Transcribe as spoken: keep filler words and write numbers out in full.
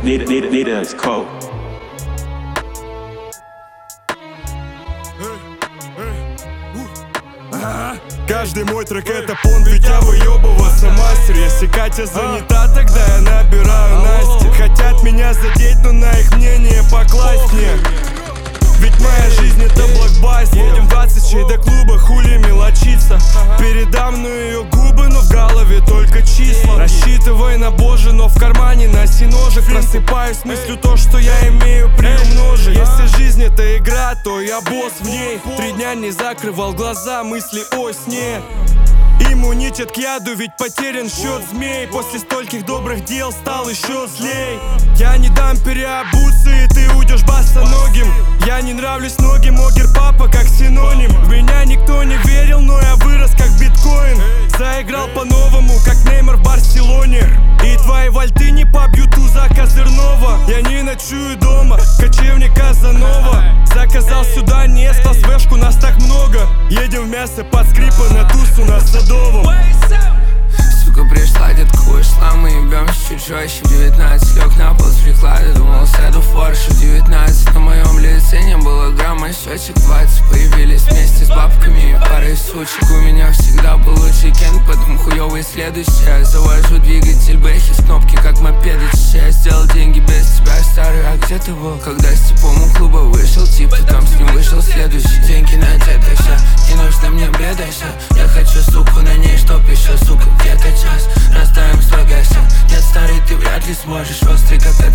Need, need, need us cold. Каждый мой трек это понт, ведь я выебываться мастер. Если Катя занята, тогда я набираю Насти. Хотят меня задеть, но на их мнение покласть мне. Ведь моя жизнь это блокбастер. Едем двадцать чей до клуба, хули мелочиться. Передо мной ее губы, но в голове только числа. Рассчитывай на боже, но в кармане носи ножик. Просыпаюсь с мыслью то, что я имею приумножить. Если жизнь это игра, то я босс в ней. Три дня не закрывал глаза, мысли о сне. Иммунитет к яду, ведь потерян счет змей. После стольких добрых дел стал еще злей. Я не дам переобуться, и ты уйдешь босоногим. Я не нравлюсь многим, огер папа как синоним. В меня никто не верил, но я вырос как биткоин. Заиграл по-новому, как Неймар в Барселоне. И твои вальты не побьют туза козырного. Я не ночую дома, кочевник Казанова. Заказал сюда Неста, свешку нас так много. Едем в мясо под скрипы на тусу на Садовом. Сука пришла, детка ушла, мы ебемся чуть жестче. В девятнадцать лег на пол с приклада, думал сяду в Порше. В девятнадцать на моем лице не было грамма, счетчик двадцать. Появились вместе с бабками и парой сучек. У меня всегда был лучший кен, потом хуёвый следующий. Я завожу двигатель бэхи с кнопки, как мопеды. Я сделал деньги без тебя, старый, а где ты был? Когда с типом у клуба вышел тип, потом с ним вышел следующий. Деньги на детокся, не нужно мне бедайся. Я хочу суку, на ней чтоб еще, сука, где-то час. Расставим сто гася. Нет, старый, ты вряд ли сможешь, острый как